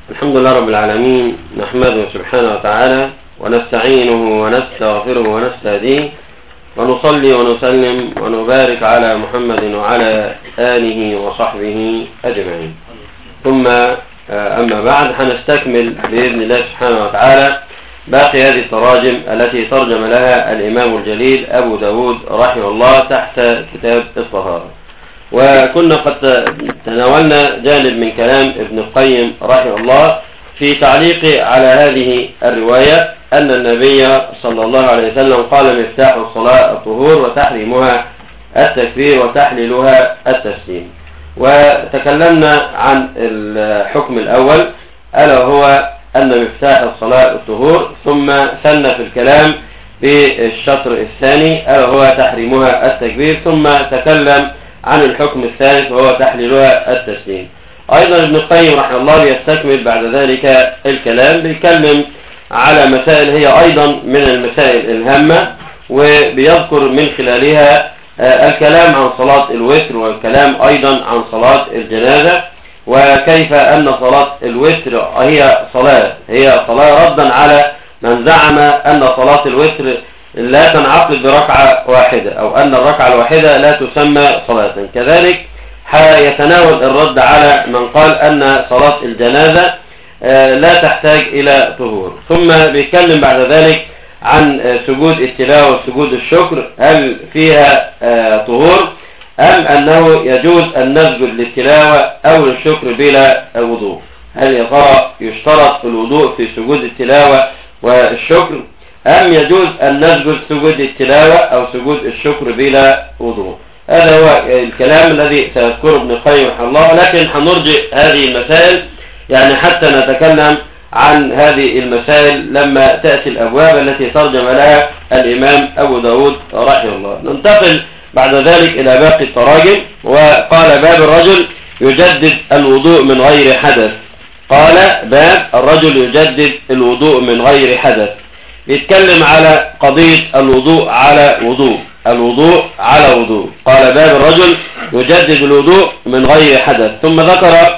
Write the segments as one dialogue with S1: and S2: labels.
S1: الحمد لله رب العالمين، نحمده سبحانه وتعالى ونستعينه ونستغفره ونستهديه ونصلي ونسلم ونبارك على محمد وعلى آله وصحبه أجمعين. ثم أما بعد، هنستكمل بإذن الله سبحانه وتعالى باقي هذه التراجم التي ترجم لها الإمام الجليل أبو داود رحمه الله تحت كتاب الطهارة. وكنا قد تناولنا جانب من كلام ابن القيم رحمه الله في تعليقه على هذه الرواية أن النبي صلى الله عليه وسلم قال: مفتاح الصلاة الطهور وتحريمها التكبير وتحليلها التسليم. وتكلمنا عن الحكم الأول ألا هو أن مفتاح الصلاة الطهور، ثم ثنى في الكلام بالشطر الثاني ألا هو تحريمها التكبير، ثم تكلم عن الحكم الثالث وهو تحليلها التسليم. أيضا ابن القيم رحمه الله يستكمل بعد ذلك الكلام، بيتكلم على مسائل هي أيضا من المسائل الهامة، وبيذكر من خلالها الكلام عن صلاة الوتر، والكلام أيضا عن صلاة الجنازة، وكيف أن صلاة الوتر هي صلاة ردا على من زعم أن صلاة الوتر لا تنعقد بركعة واحدة، أو أن الركعة الواحدة لا تسمى صلاة. كذلك يتناول الرد على من قال أن صلاة الجنازة لا تحتاج إلى طهور. ثم بيتكلم بعد ذلك عن سجود التلاوة وسجود الشكر، هل فيها طهور أم أنه يجوز أن نسجد للتلاوة أو للشكر بلا وضوء؟ هل يا ترى يشترط الوضوء في سجود التلاوة والشكر، أم يجوز أن نسجد سجود التلاوة أو سجود الشكر بلا وضوء؟ هذا هو الكلام الذي سيذكره ابن القيم رحمه الله، لكن هنرجع هذه المسائل يعني حتى نتكلم عن هذه المسائل لما تأتي الأبواب التي ترجم لها الإمام أبو داود رحمه الله. ننتقل بعد ذلك إلى باقي التراجم. وقال: باب الرجل يجدد الوضوء من غير حدث. قال: باب الرجل يجدد الوضوء من غير حدث. يتكلم على قضية الوضوء على وضوء، الوضوء على وضوء. قال: باب الرجل يجدد الوضوء من غير حدث. ثم ذكر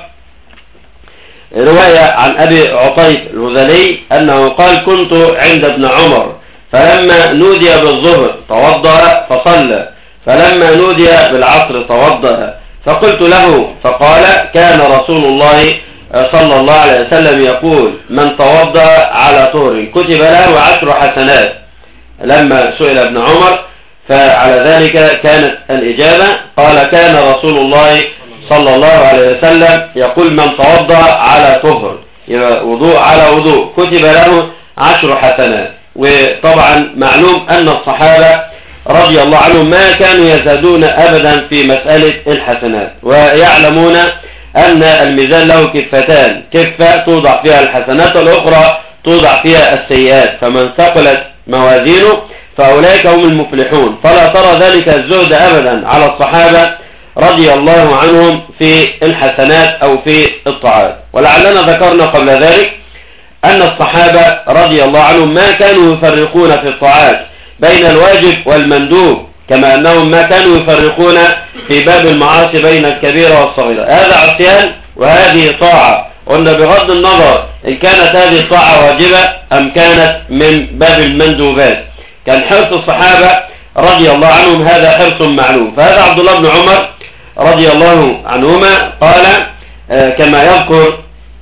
S1: رواية عن أبي عطيف الهذلي أنه قال: كنت عند ابن عمر فلما نودي بالظهر توضأ فصلى، فلما نودي بالعصر توضأ، فقلت له فقال: كان رسول الله صلى الله عليه وسلم يقول: من توضأ على طهر كتب له 10 حسنات. لما سئل ابن عمر فعلى ذلك كانت الإجابة، قال: كان رسول الله صلى الله عليه وسلم يقول: من توضأ على طهر، يبقى وضوء على وضوء، كتب له 10 حسنات. وطبعا معلوم أن الصحابة رضي الله عنهم ما كانوا يزادون أبدا في مسألة الحسنات، ويعلمون أن الميزان له كفتان، كفة توضع فيها الحسنات والأخرى توضع فيها السيئات، فمن ثقلت موازينه فأولئك هم المفلحون. فلا ترى ذلك الزهد أبدا على الصحابة رضي الله عنهم في الحسنات أو في الطاعات. ولعلنا ذكرنا قبل ذلك أن الصحابة رضي الله عنهم ما كانوا يفرقون في الطاعات بين الواجب والمندوب، كما أنهم ما كانوا يفرقون في باب المعاصي بين الكبيرة والصغيرة. هذا عصيان وهذه طاعة، قلنا بغض النظر إن كانت هذه الطاعة واجبة أم كانت من باب المندوبات. كان حرص الصحابة رضي الله عنهم هذا حرص معلوم. فهذا عبد الله بن عمر رضي الله عنهما قال كما يذكر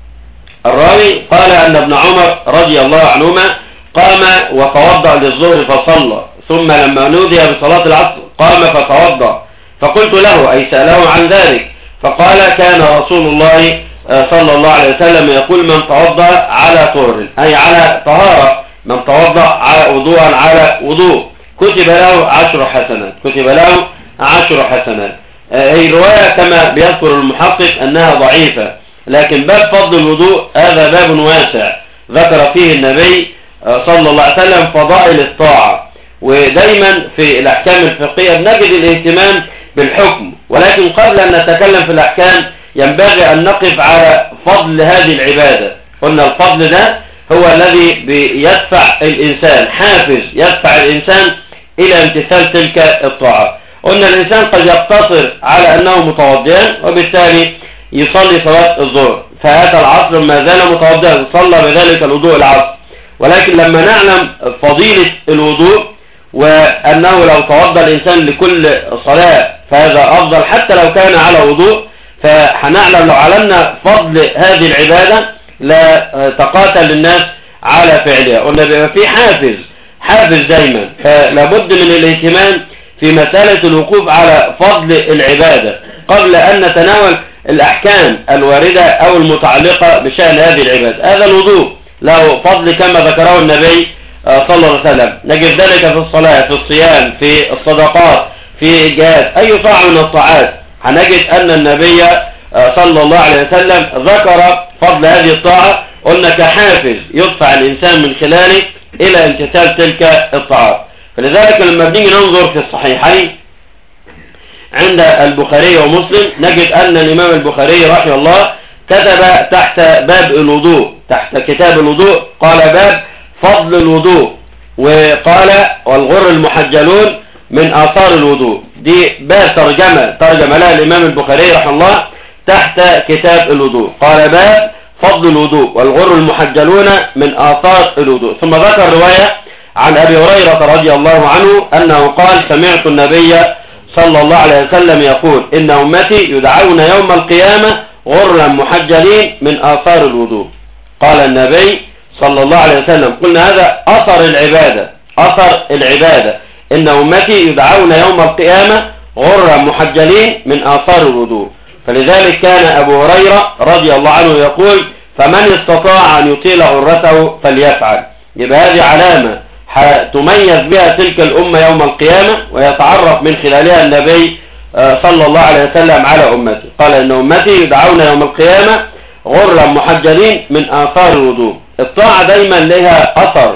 S1: الراوي، قال أن ابن عمر رضي الله عنهما قام وتوضأ للظهر فصلى، ثم لما نودي بصلاة العصر قام فتوضأ، فقلت له أي سأله عن ذلك، فقال: كان رسول الله صلى الله عليه وسلم يقول: من توضأ على طهر، أي على طهارة، من توضأ على وضوءا على وضوء كتب له 10 حسنات، كتب له 10 حسنات. هي رواية كما بيذكر المحقق أنها ضعيفة، لكن باب فضل الوضوء هذا باب واسع ذكر فيه النبي صلى الله عليه وسلم فضائل الطاعة. ودايما في الأحكام الفقهية بنجد الاهتمام بالحكم، ولكن قبل أن نتكلم في الأحكام ينبغي أن نقف على فضل هذه العبادة. قلنا الفضل ده هو الذي يدفع الإنسان، حافز يدفع الإنسان إلى امتثال تلك الطاعة. قلنا الإنسان قد يقتصر على أنه متوضئا وبالتالي يصلي صلاة الظهر، فأتى العصر ما زال متوضئا صلى بذلك الوضوء العصر. ولكن لما نعلم فضيلة الوضوء وأنه لو توضأ الإنسان لكل صلاة فهذا أفضل حتى لو كان على وضوء، فهنعلم لو علمنا فضل هذه العبادة لا تقاتل الناس على فعلها. قلنا بيبقى في حافز دايما، فلابد من الاهتمام في مسألة الوقوف على فضل العبادة قبل أن نتناول الأحكام الواردة أو المتعلقة بشأن هذه العبادة. هذا الوضوء له فضل كما ذكره النبي صلى الله عليه وسلم، نجد ذلك في الصلاة، في الصيام، في الصدقات، في الجهاد، أي طاعة من الطاعات هنجد أن النبي صلى الله عليه وسلم ذكر فضل هذه الطاعة، قلنا كحافز يدفع الإنسان من خلاله إلى امتثال تلك الطاعات. فلذلك لما بنيجي ننظر في الصحيحين عند البخاري ومسلم نجد أن الإمام البخاري رحمه الله كتب تحت باب الوضوء، تحت كتاب الوضوء قال باب فضل الوضوء، وقال والغر المحجلون من آثار الوضوء. دي باب ترجمة لها الإمام البخاري رحمه الله تحت كتاب الوضوء، قال باب فضل الوضوء والغر المحجلون من آثار الوضوء. ثم ذكر رواية عن أبي هريرة رضي الله عنه أنه قال سمعت النبي صلى الله عليه وسلم يقول إن أمتي يدعون يوم القيامة غرا محجلين من آثار الوضوء. قال النبي صلى الله عليه وسلم قلنا هذا أثر العبادة إن أمتي يدعون يوم القيامة غرا محجلين من آثار الوضوء. فلذلك كان أبو هريرة رضي الله عنه يقول فمن استطاع أن يطيل غرته فليفعل. يبقى هذه علامة تميز بها تلك الأمة يوم القيامة ويتعرف من خلالها النبي صلى الله عليه وسلم على أمته. قال إن أمتي يدعون يوم القيامة غرا محجلين من آثار الوضوء. الطاعة دايما لها أثر،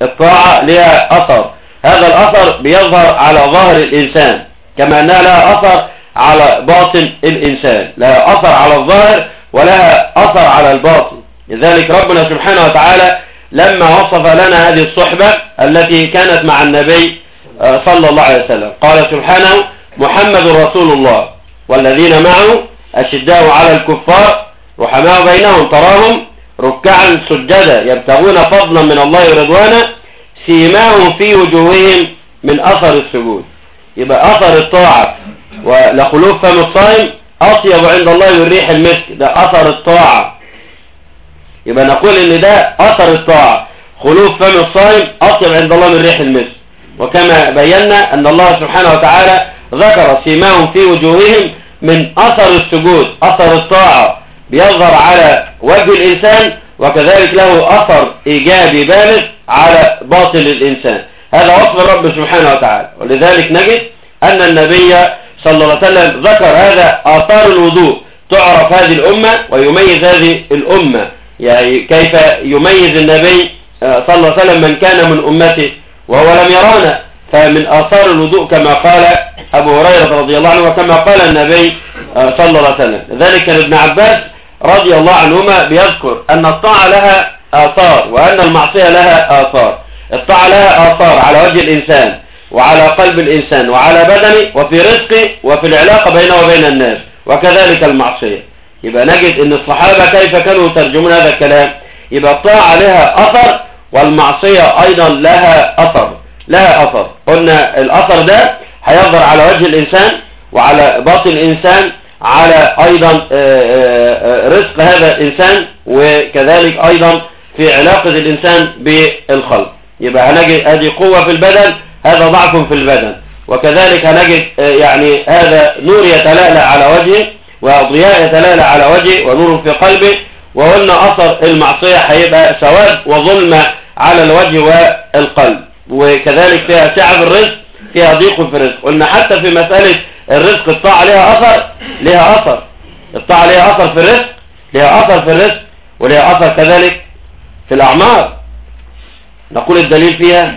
S1: هذا الأثر بيظهر على ظاهر الإنسان كما أنها لها أثر على باطن الإنسان، لها أثر على الظاهر ولها أثر على الباطن. لذلك ربنا سبحانه وتعالى لما وصف لنا هذه الصحبة التي كانت مع النبي صلى الله عليه وسلم قال سبحانه محمد رسول الله والذين معه أشداء على الكفار رحماء بينهم تراهم ركعا سجدا يبتغون فضلا من الله ورضوانا سيماهم في وجوههم من أثر السجود. يبقى أثر الطاعة ولخلوف فم الصائم أطيب عند الله من ريح المسك، ده أثر الطاعة. يبقى نقول إن ده أثر الطاعة، خلوف فم الصائم أطيب عند الله من ريح المسك. وكما بينا أن الله سبحانه وتعالى ذكر سيماهم في وجوههم من أثر السجود، أثر الطاعة بيظهر على وجه الإنسان وكذلك له أثر إيجابي بالغ على باطن الإنسان. هذا وصف الرب سبحانه وتعالى. ولذلك نجد أن النبي صلى الله عليه وسلم ذكر هذا آثار الوضوء، تعرف هذه الأمة ويميز هذه الأمة. يعني كيف يميز النبي صلى الله عليه وسلم من كان من أمته وهو لم يرانا، فمن آثار الوضوء كما قال أبو هريرة رضي الله عنه وكما قال النبي صلى الله عليه وسلم. ذلك كان ابن عباس رضي الله عنهما بيذكر أن الطاعة لها آثار وأن المعصية لها آثار. الطاعة لها آثار على وجه الإنسان وعلى قلب الإنسان وعلى بدنه وفي رزقه وفي العلاقة بينه وبين الناس، وكذلك المعصية. يبقى نجد أن الصحابة كيف كانوا يترجمون هذا الكلام. يبقى الطاعة لها أثر والمعصية أيضا لها أثر. قلنا الأثر ده هيظهر على وجه الإنسان وعلى باطن الإنسان، على أيضا رزق هذا الإنسان، وكذلك أيضا في علاقة الإنسان بالخلق. يبقى هنجد هذه قوة في البدن، هذا ضعف في البدن، وكذلك هنجد يعني هذا نور يتلألأ على وجهه وضياء يتلألأ على وجهه ونور في قلبه. وقلنا أثر المعصية هيبقى سواد وظلمة على الوجه والقلب، وكذلك فيها سعة في الرزق، فيها ضيق في الرزق. قلنا حتى في مسألة الرزق الطاعة لها أثر، الطاعة لها أثر في الرزق، ولها أثر كذلك في الأعمار. نقول الدليل فيها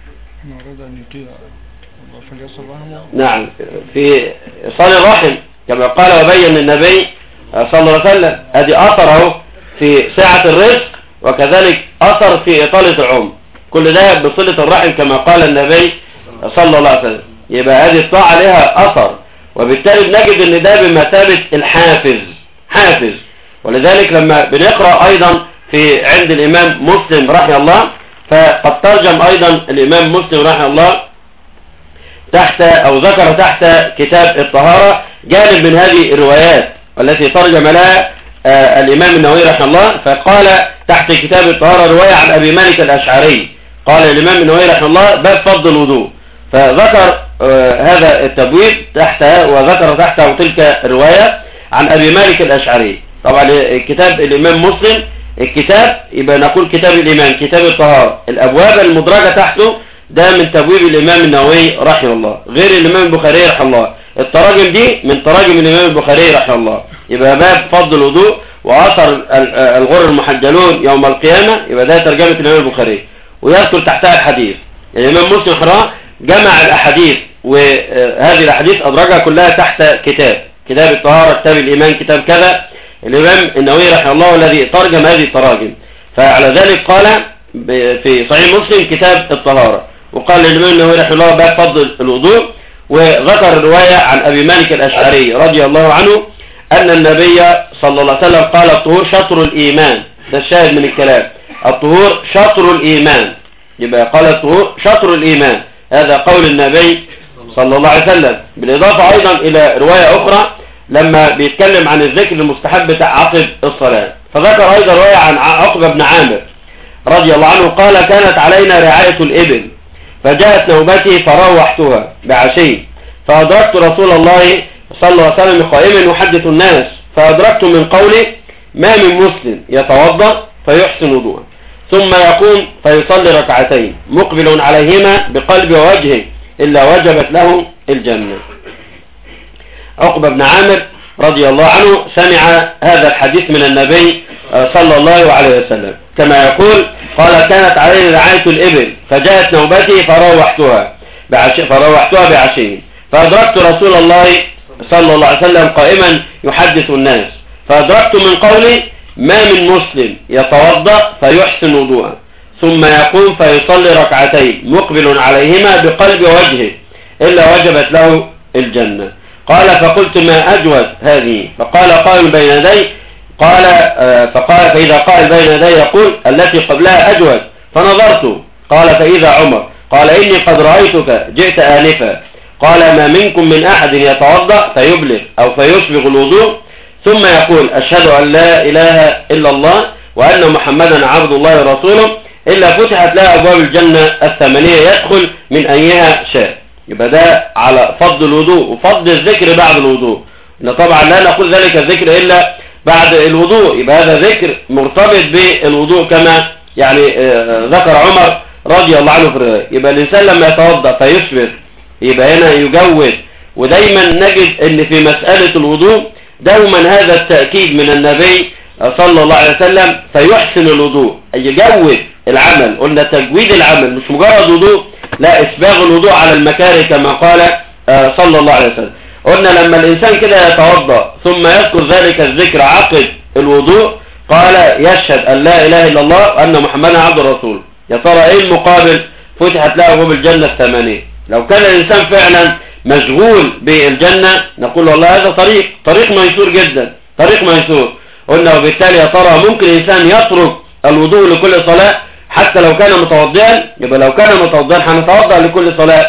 S1: نعم في إيصال الرحم كما قال وبين النبي صلى الله عليه وسلم. هذه أثره في سعة الرزق وكذلك أثر في إطالة العمر، كل ده بصلة الرحم كما قال النبي صلى الله عليه وسلم. يبقى هذه الطاعة لها أثر، وبالتالي بنجد ان ده بمثابة الحافز. ولذلك لما بنقرأ أيضا في عند الإمام مسلم رحمه الله، فقد ترجم أيضا الإمام مسلم رحمه الله تحت أو ذكر تحت كتاب الطهارة جانب من هذه الروايات والتي ترجم لها الإمام النووي رحمه الله، فقال تحت كتاب الطهارة رواية عن أبي مالك الأشعري. قال الإمام النووي رحمه الله باب فضل الوضوء، فذكر هذا التبويب تحتها وذكر تحته تلك الرواية عن أبي مالك الأشعري. طبعا كتاب الإمام مسلم الكتاب يبقى نقول كتاب الإمام كتاب الطهارة، الأبواب المدرجة تحته ده من تبويب الإمام النووي رحمه الله، غير الإمام البخاري رحمه الله. التراجم دي من تراجم الإمام البخاري رحمه الله. يبقى باب فضل الوضوء وأثر الغر المحجلون يوم القيامة، يبقى ده ترجمة الإمام البخاري، ويذكر تحتها الحديث. الإمام مسلم حرام جمع الأحاديث، وهذه الأحاديث أدرجها كلها تحت كتاب الطهارة، كتاب الإيمان، كتاب كذا. الإمام النووي رحمه الله الذي ترجم هذه التراجم، فعلى ذلك قال في صحيح مسلم كتاب الطهارة، وقال الإمام النووي رحمه الله باب فضل الوضوء، وذكر الرواية عن أبي مالك الأشعري رضي الله عنه أن النبي صلى الله عليه وسلم قال الطهور شطر الإيمان. ده الشاهد من الكلام، الطهور شطر الإيمان. يبقى قال الطهور شطر الإيمان، هذا قول النبي صلى الله عليه وسلم. بالإضافة أيضا إلى رواية أخرى لما بيتكلم عن الذكر المستحب عقب الصلاة، فذكر أيضا رواية عن عقبة بن عامر رضي الله عنه قال كانت علينا رعاية الإبل فجاءت نوبتي فروحتها بعشي، فأدركت رسول الله صلى الله عليه وسلم قائما يحدث الناس، فأدركت من قوله ما من مسلم يتوضأ فيحسن وضوءه ثم يقوم فيصلي ركعتين مقبل عليهما بقلب ووجهه إلا وجبت له الجنة. عقبة بن عامر رضي الله عنه سمع هذا الحديث من النبي صلى الله عليه وسلم، كما يقول قال كانت علينا رعاية الإبل فجاءت نوبتي فروحتها بعشي، فأدركت رسول الله صلى الله عليه وسلم قائما يحدث الناس، فأدركت من قولي ما من مسلم يتوضأ فيحسن وضوءه ثم يقوم فيصلي ركعتين مقبل عليهما بقلب وجهه إلا وجبت له الجنة. قال فقلت ما أجوز هذه؟ فقال قائل بين يدي فقال فإذا قائل بين يدي يقول التي قبلها أجوز، فنظرت قال فإذا عمر قال إني قد رأيتك جئت آنفا، قال ما منكم من أحد يتوضأ فيبلغ أو فيسبغ الوضوء ثم يقول أشهد أن لا إله إلا الله وأن محمدا عبد الله ورسوله إلا فتحت له أبواب الجنة الثمانية يدخل من أيها شاء. يبقى ده على فضل الوضوء وفضل الذكر بعد الوضوء، إن طبعا لا نقول ذلك الذكر إلا بعد الوضوء، يبقى هذا ذكر مرتبط بالوضوء كما يعني ذكر عمر رضي الله عنه في الرواية. يبقى الإنسان لما يتوضأ فيسبغ يبقى هنا يجود، ودايما نجد ان في مسألة الوضوء دوما هذا التأكيد من النبي صلى الله عليه وسلم فيحسن الوضوء، أي يجود العمل. قلنا تجويد العمل مش مجرد وضوء، لا إسباغ الوضوء على المكاره كما قال صلى الله عليه وسلم. قلنا لما الإنسان كده يتوضأ ثم يذكر ذلك الذكر عقب الوضوء قال يشهد أن لا إله إلا الله وأن محمدا عبد الرسول، يا ترى إيه المقابل؟ فتحت له أبواب الجنة الثمانية. لو كان الإنسان فعلا مشغول بالجنة نقول والله هذا طريق ميسور جدا، طريق ميسور. قلنا وبالتالي يا ترى ممكن الإنسان يترك الوضوء لكل صلاة حتى لو كان متوضئا؟ يبقى لو كان متوضئا هنتوضأ لكل صلاة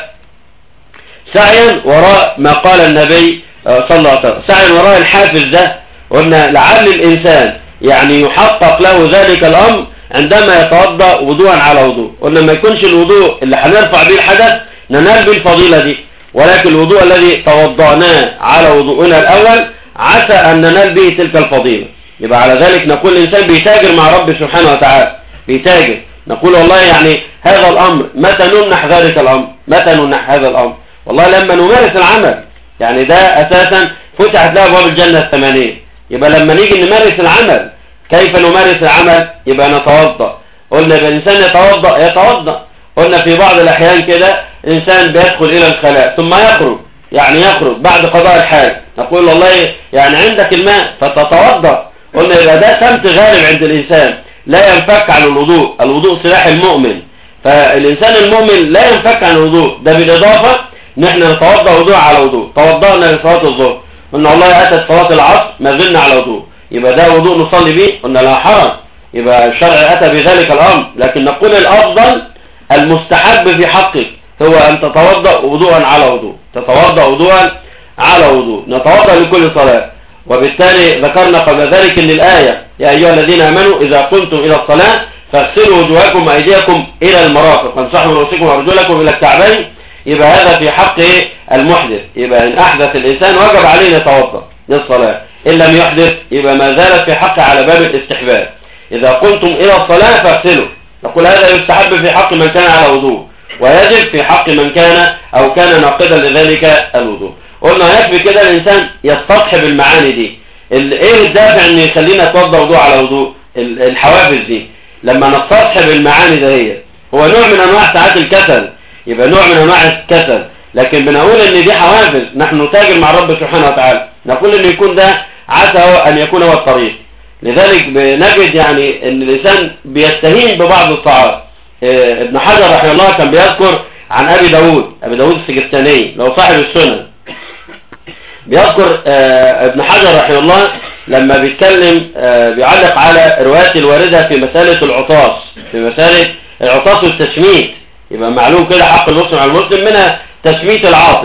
S1: سعيا وراء ما قال النبي صلى الله عليه وسلم، سعيا وراء الحافز ده. قلنا لعل الإنسان يعني يحقق له ذلك الأمر عندما يتوضأ وضوءا على وضوء. قلنا ما يكونش الوضوء اللي هنرفع به الحدث ننال بالفضيلة دي، ولكن الوضوء الذي توضأناه على وضوءنا الأول عسى أن ننال به تلك الفضيلة. يبقى على ذلك نقول الإنسان بيتاجر مع رب سبحانه وتعالى، بيتاجر. نقول والله يعني هذا الأمر متى نمنح ذلك الأمر؟ متى نمنح هذا الأمر؟ والله لما نمارس العمل، يعني ده أساسا فتحت له أبواب الجنة الثمانية. يبقى لما نيجي نمارس العمل كيف نمارس العمل؟ يبقى نتوضأ. قلنا الإنسان يتوضأ. قلنا في بعض الأحيان كده إنسان بيدخل إلى الخلاء ثم يخرج بعد قضاء الحاجة، نقول والله يعني عندك الماء فتتوضأ. قلنا يبقى ده سمت غالب عند الإنسان لا ينفك عن الوضوء، الوضوء سلاح المؤمن، فالإنسان المؤمن لا ينفك عن الوضوء. ده بالإضافة نحن نتوضأ وضوء على وضوء. توضأنا لصلاة الظهر، قلنا والله أتت صلاة العصر ما زلنا على وضوء، يبقى ده وضوء نصلي به؟ قلنا لا حرج، يبقى الشرع أتى بذلك الأمر، لكن نقول الأفضل المستحب في حقك هو أن تتوضأ وضوءا على وضوء، تتوضأ وضوءا على وضوء، نتوضأ لكل صلاة. وبالتالي ذكرنا قبل ذلك ان الآية يا أيها الذين آمنوا إذا قمتم إلى الصلاة فاغسلوا وجوهكم وأيديكم إلى المرافق وامسحوا رؤوسكم وأرجلكم إلى الكعبين، يبقى هذا في حق المحدث، يبقى إن أحدث الإنسان وجب عليه أن يتوضأ للصلاة، إن لم يحدث يبقى ما زالت في حقه على باب الاستحباب. إذا قمتم إلى الصلاة فاغسلوا، نقول هذا يستحب في حق من كان على وضوء، ويجب في حق من كان أو كان ناقضا لذلك الوضوء. قلنا يكفي كده الإنسان يستصحب المعاني دي. إيه الدافع إن يخلينا نتوضأ وضوء على وضوء؟ الحوافز دي لما نستصحب المعاني ده هو نوع من أنواع ساعات الكسل، يبقى نوع من أنواع الكسل، لكن بنقول إن دي حوافز، نحن نتاجر مع الرب سبحانه وتعالى، نقول إن يكون ده عسى أن يكون هو الطريق. لذلك بنجد يعني إن الإنسان بيستهين ببعض الطاعات. ابن حجر رحمه الله كان بيذكر عن أبي داود السجستاني لو صاحب السنن، بيذكر ابن حجر رحمه الله لما بيتكلم بيعلق على الروايات الواردة في مسألة العطاس، في مسألة العطاس والتشميت. يبقى معلوم كده حق المسلم على المسلم، منها تشميت العاطس،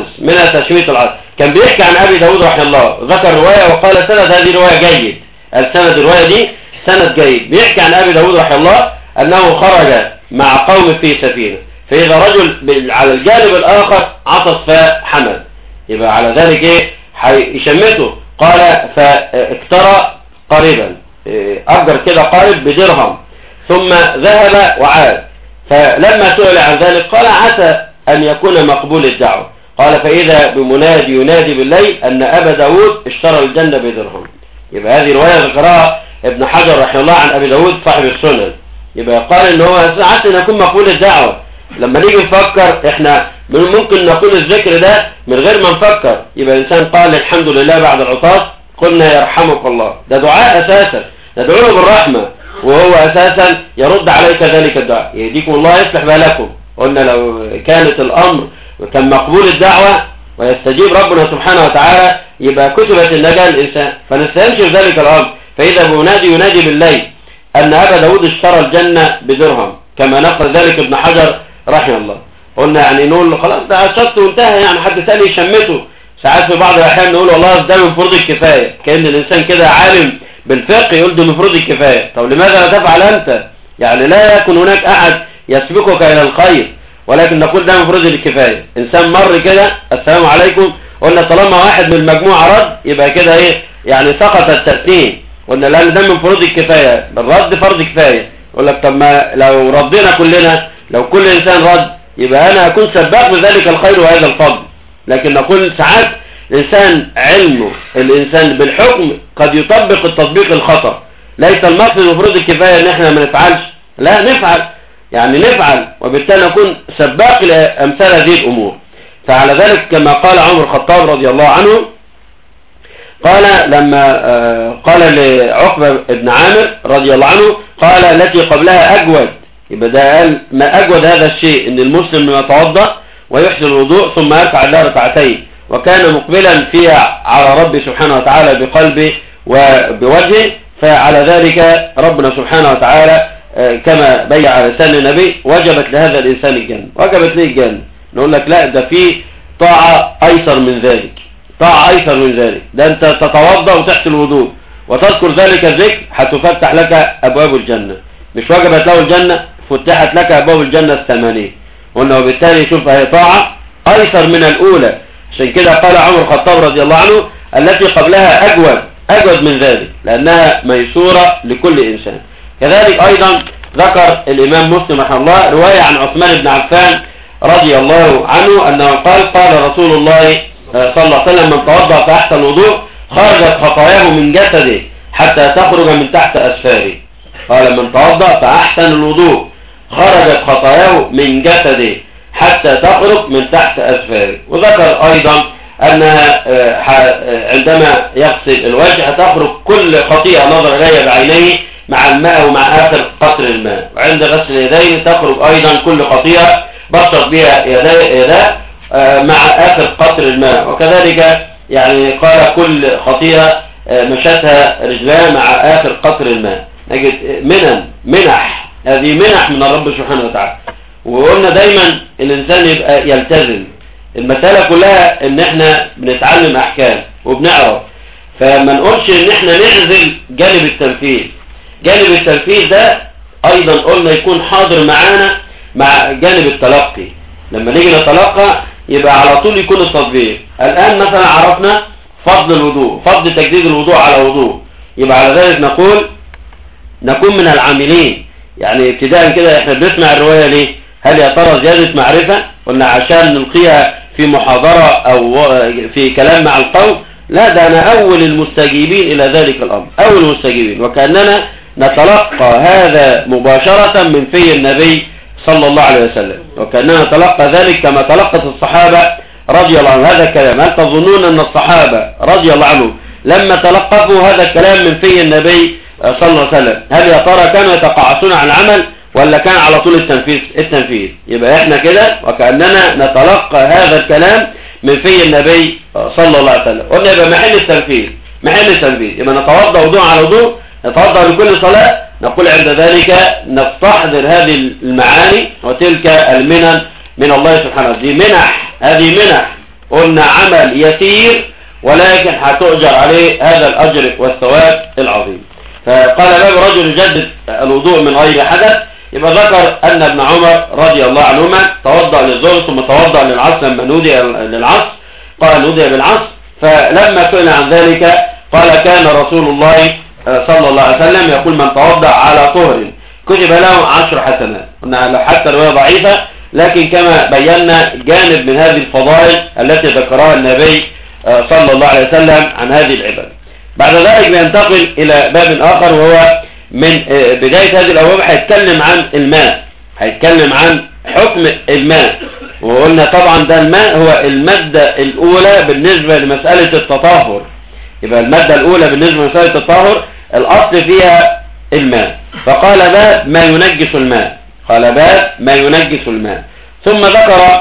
S1: كان بيحكي عن أبي داود رحمه الله، ذكر رواية وقال سند هذه رواية جيد، السند الرواية دي سند جيد. بيحكي عن أبي داود رحمه الله أنه خرج مع قوم في سفينة، فإذا رجل على الجانب الآخر عطس فحمل، يبقى على ذلك ايه هيشمته؟ قال فاكترى قاربا، أجر كده قارب بدرهم، ثم ذهب وعاد، فلما سئل عن ذلك قال عسى أن يكون مقبول الدعوة. قال فإذا بمنادي ينادي بالليل أن أبا داود اشترى الجنة بدرهم. يبقى هذه رواية ذكرها ابن حجر رحمه الله عن أبي داود صاحب السنن، يبقى قال إن هو عسى أن يكون مقبول الدعوة. لما نيجي نفكر احنا ممكن نقول الذكر ده من غير ما نفكر، يبقى الإنسان قال الحمد لله بعد العطاس، قلنا يرحمك الله، ده دعاء أساسا، ندعو له بالرحمة، وهو أساسا يرد عليك ذلك الدعاء، يهديكم الله يصلح بالكم. قلنا لو كانت الأمر كان مقبول الدعوة ويستجيب ربنا سبحانه وتعالى يبقى كتبت النجاة للإنسان، فنستهمش في ذلك الأمر. فإذا بمنادي ينادي بالليل أن أبا داود اشترى الجنة بدرهم، كما نقل ذلك ابن حجر رحمه الله. قلنا يعني نقول خلاص ده شط وانتهى، يعني حد ثاني يشمته. ساعات في بعض الأحيان نقول والله ده من فروض الكفاية، كأن الإنسان كده عالم بالفقه يقول ده من فروض الكفاية. طب لماذا لا تفعل أنت؟ يعني لا يكون هناك أحد يسبقك إلى الخير، ولكن نقول ده من فروض الكفاية. إنسان مر كده السلام عليكم، قلنا طالما واحد من المجموعة رد يبقى كده إيه يعني سقط التأثيم. قلنا لا ده من فروض الكفاية، بالرد فرض كفاية. يقول لك طب ما لو ردنا كلنا، لو كل إنسان رد يبقى أنا أكون سباق بذلك الخير وهذا الفضل. لكن نقول ساعات الإنسان علمه الإنسان بالحكم قد يطبق التطبيق الخطأ. ليس المقصد من فروض الكفاية إن إحنا ما نفعلش، لا نفعل، يعني نفعل، وبالتالي نكون سباق لأمثال هذه الأمور. فعلى ذلك كما قال عمر الخطاب رضي الله عنه، قال لما قال لعقبة بن عامر رضي الله عنه، قال التي قبلها أجود. يبقى ده قال ما أجود هذا الشيء، إن المسلم يتوضأ ويحسن الوضوء ثم يركع لها ركعتين، وكان مقبلا فيها على ربي سبحانه وتعالى بقلبه وبوجهه. فعلى ذلك ربنا سبحانه وتعالى كما بيع على لسان النبي وجبت لهذا الإنسان الجنة. وجبت ليه الجنة؟ نقول لك لا، ده في طاعة أيسر من ذلك، طاعة أيسر من ذلك. ده أنت تتوضأ وتحسن الوضوء وتذكر ذلك الذكر، هتفتح لك أبواب الجنة. مش وجبت له الجنة، فتحت لك أبواب الجنة الثمانية. قلنا وبالتالي شوف هي طاعة أيسر من الأولى. عشان كده قال عمر الخطاب رضي الله عنه التي قبلها أجود من ذلك، لأنها ميسورة لكل إنسان. كذلك أيضا ذكر الإمام مسلم رحمه الله رواية عن عثمان بن عفان رضي الله عنه أنه قال رسول الله صلى الله عليه وسلم من توضأ فأحسن الوضوء خرجت خطاياه من جسده حتى تخرج من تحت أسفاره. قال من توضأ فأحسن الوضوء خرجت خطاياه من جسده حتى تخرج من تحت أسفاره. وذكر أيضا أنها عندما يغسل الوجه تخرج كل خطيئة نظر إليها بعينيه مع الماء ومع آخر قطر الماء. وعند غسل اليدين تخرج أيضا كل خطيئة بشر بها يداه مع آخر قطر الماء. وكذلك يعني قال كل خطيئة مشتها رجلها مع آخر قطر الماء. نجد منح، هذه منح من الرب سبحانه وتعالى. وقلنا دايما الإنسان يبقى يلتزم. المسألة كلها ان احنا بنتعلم احكام وبنعرف، فما نقولش ان احنا نعزل جانب التنفيذ. جانب التنفيذ ده ايضا قلنا يكون حاضر معانا مع جانب التلقي. لما نيجي نتلقى يبقى على طول يكون التطبيق. الان مثلا عرفنا فضل الوضوء، فضل تجديد الوضوء على وضوء، يبقى على ذلك نكون من العاملين. يعني ابتداء كده احنا بنسمع الرواية ليه؟ هل يا ترى زيادة معرفة؟ قلنا عشان نلقيها في محاضرة او في كلام مع القوم؟ لا، ده انا اول المستجيبين الى ذلك الامر، اول المستجيبين، وكأننا نتلقى هذا مباشرة من في النبي صلى الله عليه وسلم، وكأننا نتلقى ذلك كما تلقت الصحابة رضي الله عنهم هذا الكلام. هل تظنون ان الصحابة رضي الله عنهم لما تلقفوا هذا الكلام من في النبي صلى الله عليه وسلم هل يا ترى كانوا يتقاعسون عن العمل ولا كان على طول التنفيذ؟ يبقى احنا كده وكأننا نتلقى هذا الكلام من في النبي صلى الله عليه وسلم. قلنا يبقى محل التنفيذ. يبقى نتوضا وضوء على وضوء، نتوضا لكل صلاة. نقول عند ذلك نستحضر هذه المعاني وتلك المنن من الله سبحانه. دي منح، هذه منح. قلنا عمل يسير ولكن هتؤجر عليه هذا الأجر والثواب العظيم. فقال باب رجل يجدد الوضوء من غير حدث. يبقى ذكر أن ابن عمر رضي الله عنهما توضأ للظهر ثم توضأ للعصر لما نودي للعصر، قال نودي بالعصر. فلما سئل عن ذلك قال كان رسول الله صلى الله عليه وسلم يقول من توضأ على طهر كتب له 10 حسنات. قلنا حتى الرواية ضعيفة، لكن كما بينا جانب من هذه الفضائل التي ذكرها النبي صلى الله عليه وسلم عن هذه العبادة. بعد ذلك بينتقل إلى باب آخر، وهو من بداية هذه الأبواب هيتكلم عن الماء، هيتكلم عن حكم الماء. وقلنا طبعا ده الماء هو المادة الأولى بالنسبة لمسألة التطهر. يبقى المادة الأولى بالنسبة لمسألة التطهر الأصل فيها الماء. فقال باب ما ينجس الماء، قال باب ما ينجس الماء. ثم ذكر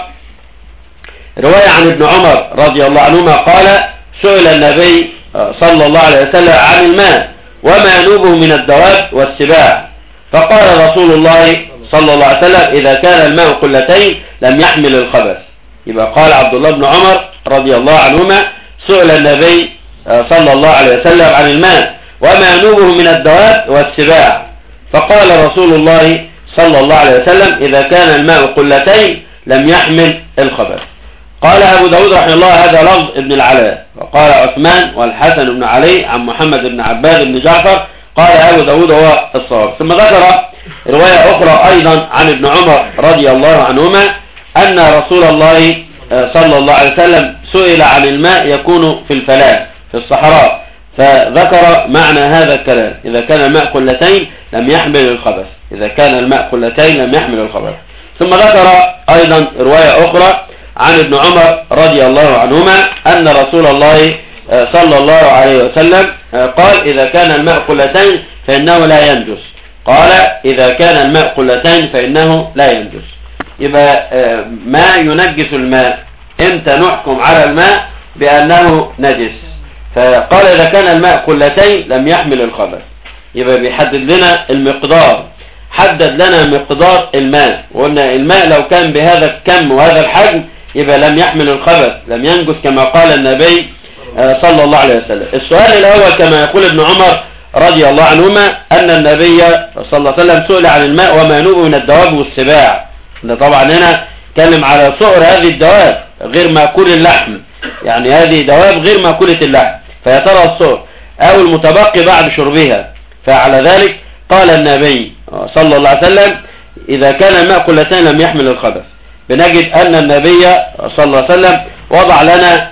S1: رواية عن ابن عمر رضي الله عنهما قال سئل النبي صلى الله عليه وسلم عن الماء وما ينوبه من الدواب والسباع، فقال رسول الله صلى الله عليه وسلم إذا كان الماء قلتين لم يحمل الخبث. يبقى قال عبد الله بن عمر رضي الله عنهما سئل النبي صلى الله عليه وسلم عن الماء وما ينوبه من الدواب والسباع، فقال رسول الله صلى الله عليه وسلم إذا كان الماء قلتين لم يحمل الخبث. قال أبو داود رحمه الله هذا لفظ ابن العلاء، وقال عثمان والحسن بن علي عن محمد بن عباد بن جعفر، قال أبو داود هو الصواب. ثم ذكر رواية أخرى أيضا عن ابن عمر رضي الله عنهما أن رسول الله صلى الله عليه وسلم سئل عن الماء يكون في الفلاة في الصحراء، فذكر معنى هذا الكلام إذا كان الماء قلتين لم يحمل الخبث، إذا كان الماء قلتين لم يحمل الخبث. ثم ذكر أيضا رواية أخرى عن ابن عمر رضي الله عنهما أن رسول الله صلى الله عليه وسلم قال إذا كان الماء قلتين فإنه لا ينجس، قال إذا كان الماء قلتين فإنه لا ينجس. يبقى ما ينجس الماء، امتى نحكم على الماء بأنه نجس؟ فقال إذا كان الماء قلتين لم يحمل الخبث. يبقى بيحدد لنا المقدار، حدد لنا مقدار الماء، وقلنا الماء لو كان بهذا الكم وهذا الحجم يبقى لم يحمل الخبث، لم ينجس كما قال النبي صلى الله عليه وسلم. السؤال الأول كما يقول ابن عمر رضي الله عنهما أن النبي صلى الله عليه وسلم سئل عن الماء وما ينوب من الدواب والسباع. طبعا هنا كلم على صغر هذه الدواب غير مأكول اللحم، يعني هذه دواب غير مأكولة اللحم، فيا ترى الصغر أو المتبقي بعد شربها. فعلى ذلك قال النبي صلى الله عليه وسلم إذا كان الماء قلتين لم يحمل الخبث. بنجد أن النبي صلى الله عليه وسلم وضع لنا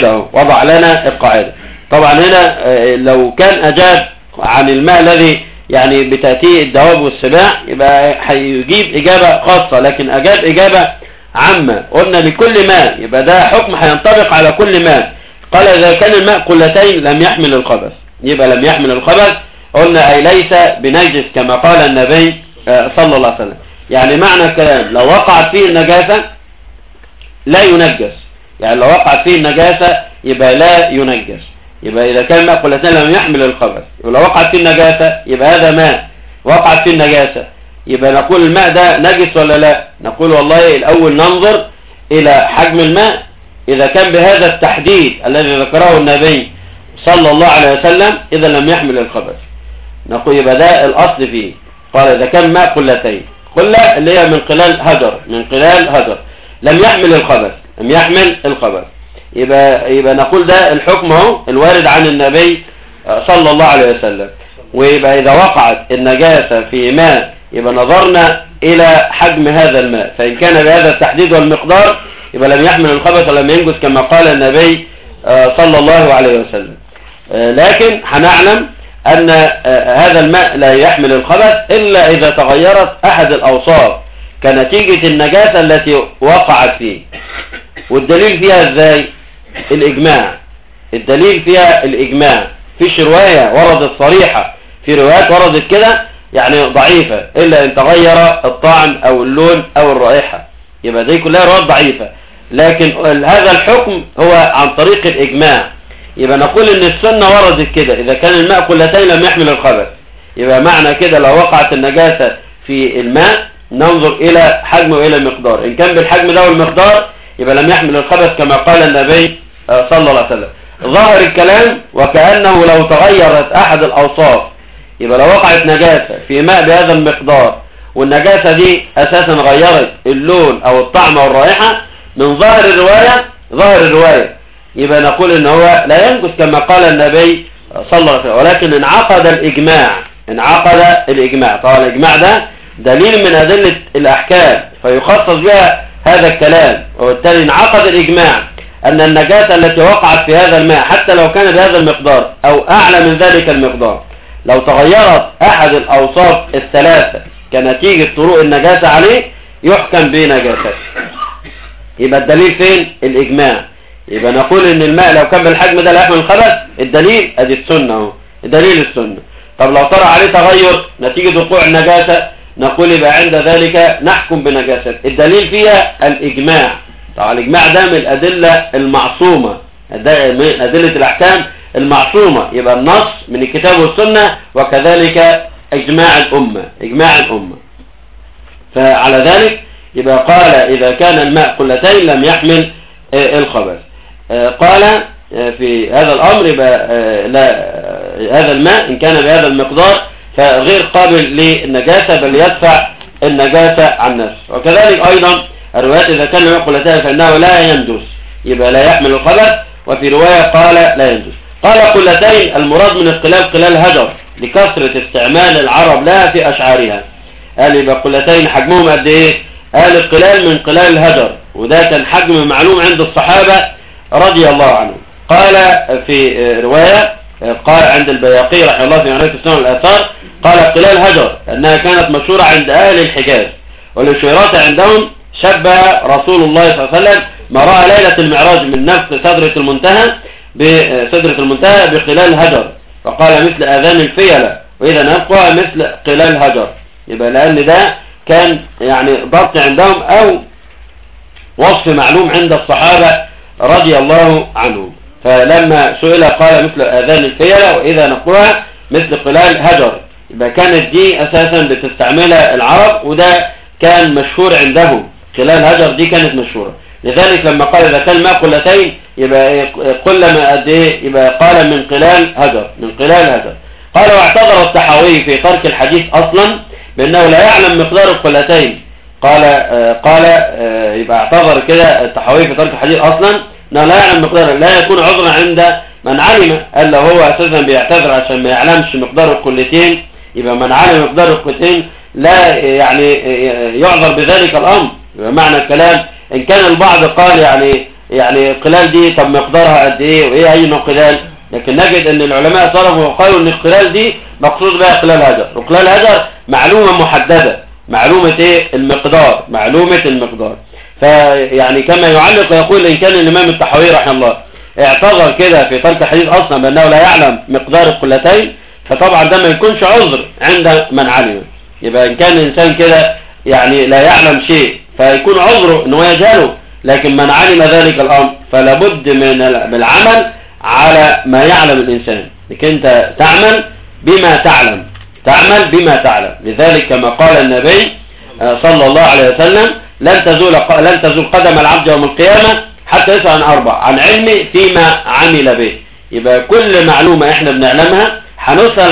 S1: القاعدة. طبعا هنا لو كان أجاب عن الماء الذي يعني بتأتيه الدواب والسباع يبقى هيجيب إجابة خاصة، لكن أجاب إجابة عامة، قلنا لكل ماء، يبقى ده حكم هينطبق على كل ماء. قال إذا كان الماء قلتين لم يحمل الخبث، يبقى لم يحمل الخبث قلنا أي ليس بنجس كما قال النبي صلى الله عليه وسلم. يعني معنى الكلام لو وقعت فيه النجاسة لا ينجس، يعني لو وقعت فيه النجاسة يبقى لا ينجس. يبقى إذا كان ماء قلتين لم يحمل الخبث، ولو وقعت فيه النجاسة يبقى هذا ماء وقعت فيه النجاسة، يبقى نقول الماء ده نجس ولا لا؟ نقول والله الأول ننظر إلى حجم الماء، إذا كان بهذا التحديد الذي ذكره النبي صلى الله عليه وسلم إذا لم يحمل الخبث، نقول يبقى ده الأصل فيه. قال إذا كان ماء قلتين، قلة اللي هي من قلال هجر لم يحمل الخبث، يبقى نقول ده الحكم اهو الوارد عن النبي صلى الله عليه وسلم. ويبقى إذا وقعت النجاسة في ماء يبقى نظرنا إلى حجم هذا الماء، فإن كان بهذا التحديد والمقدار يبقى لم يحمل الخبث ولم ينجس كما قال النبي صلى الله عليه وسلم. لكن هنعلم أن هذا الماء لا يحمل الخبث إلا إذا تغيرت أحد الأوصاف كنتيجة النجاسة التي وقعت فيه. والدليل فيها ازاي؟ الدليل فيها الإجماع. فيش رواية وردت صريحة، في روايات وردت كده يعني ضعيفة إلا إن تغير الطعم أو اللون أو الرائحة، يبقى دي كلها روايات ضعيفة. لكن هذا الحكم هو عن طريق الإجماع. يبقى نقول إن السنة وردت كده، إذا كان الماء قلتين لم يحمل الخبث، يبقى معنى كده لو وقعت النجاسة في الماء ننظر إلى حجمه وإلى المقدار، إن كان بالحجم ده والمقدار يبقى لم يحمل الخبث كما قال النبي صلى الله عليه وسلم. ظاهر الكلام وكأنه لو تغيرت أحد الأوصاف، يبقى لو وقعت نجاسة في ماء بهذا المقدار والنجاسة دي أساسا غيرت اللون أو الطعم أو الرائحة، من ظاهر الرواية يبقى نقول إن هو لا ينجس كما قال النبي صلى الله عليه وسلم. ولكن انعقد الإجماع. طبعا الإجماع ده دليل من أدلة الأحكام فيخصص بها هذا الكلام، وبالتالي انعقد الإجماع أن النجاسة التي وقعت في هذا الماء حتى لو كان بهذا المقدار أو أعلى من ذلك المقدار، لو تغيرت أحد الأوصاف الثلاثة كنتيجة طروق النجاسة عليه يحكم بنجاسته. يبقى الدليل فين؟ الإجماع. يبقى نقول إن الماء لو كان بالحجم ده لا يحمل الخبث، الدليل أدي السنة اهو، دليل السنة. طب لو طرأ عليه تغير نتيجة وقوع النجاسة نقول يبقى عند ذلك نحكم بنجاسته. الدليل فيها الإجماع. طبعا الإجماع ده من الأدلة المعصومة، من أدلة الأحكام المعصومة، يبقى النص من الكتاب والسنة وكذلك إجماع الأمة. فعلى ذلك يبقى قال إذا كان الماء قلتين لم يحمل الخبث. قال في هذا الأمر يبقى هذا الماء إن كان بهذا المقدار فغير قابل للنجاسة بل يدفع النجاسة عن نفسه. وكذلك أيضا الروايات إذا كان الماء قلتين فإنه لا ينجس، يبقى لا يحمل الخبث. وفي رواية قال لا ينجس. قال قلتين المراد من القلال قلال هجر لكثرة استعمال العرب لها في أشعارها. قال يبقى قلتين حجمهم قد إيه؟ قال القلال من قلال الهجر، وده كان حجم معلوم عند الصحابة رضي الله عنهم. قال في رواية قال عند البياقي رحمه الله في معرفة السنن والآثار قال قلال هجر أنها كانت مشهورة عند أهل الحجاز، ولشيرات عندهم شبه رسول الله صلى الله عليه وسلم ما رأى ليلة المعراج من نفس سدرة المنتهى بقلال هجر، فقال مثل آذان الفيلة وإذا نبقى مثل قلال هجر. يبقى لأن ده كان يعني ضبط عندهم أو وصف معلوم عند الصحابة رضي الله عنهم. فلما سئل قال مثل آذان الفيلة وإذا نقرأ مثل قلال هجر، يبقى كانت دي أساسا بتستعملها العرب وده كان مشهور عندهم. قلال هجر دي كانت مشهورة، لذلك لما قال إذا كان ماء قلتين يبقى قل ما قد إيه، يبقى قال من قلال هجر. قال واعتذر الطحاوي في ترك الحديث أصلا بأنه لا يعلم مقدار القلتين. قال يبقى اعتذر كده الطحاوي في ترك الحديث أصلا أنه لا يعلم مقدار، لا يكون عذرا عند من علم. قال له هو أساسا بيعتذر عشان ما يعلمش مقدار القلتين، يبقى من علم مقدار القلتين لا يعني يعذر بذلك الأمر. يبقى معنى الكلام إن كان البعض قال يعني القلال دي طب مقدارها قد إيه وإيه أي نوع قلال، لكن نجد أن العلماء صرفوا وقالوا أن القلال دي مقصود بها قلال هجر، وقلال هجر معلومة محددة، معلومة المقدار. فيعني كما يعلق ويقول إن كان الإمام الطحاوي رحمه الله اعتذر كده في ترك الحديث أصلا بأنه لا يعلم مقدار القلتين، فطبعا ده ما يكونش عذر عند من علم. يبقى إن كان الإنسان كده يعني لا يعلم شيء فيكون عذره أنه يجهله، لكن من علم ذلك الأمر فلا بد من العمل على ما يعلم الإنسان، انك انت تعمل بما تعلم. لذلك كما قال النبي صلى الله عليه وسلم لن تزول قدم العبد يوم القيامة حتى يسأل عن 4: عن علمه فيما عمل به. يبقى كل معلومة احنا بنعلمها هنسأل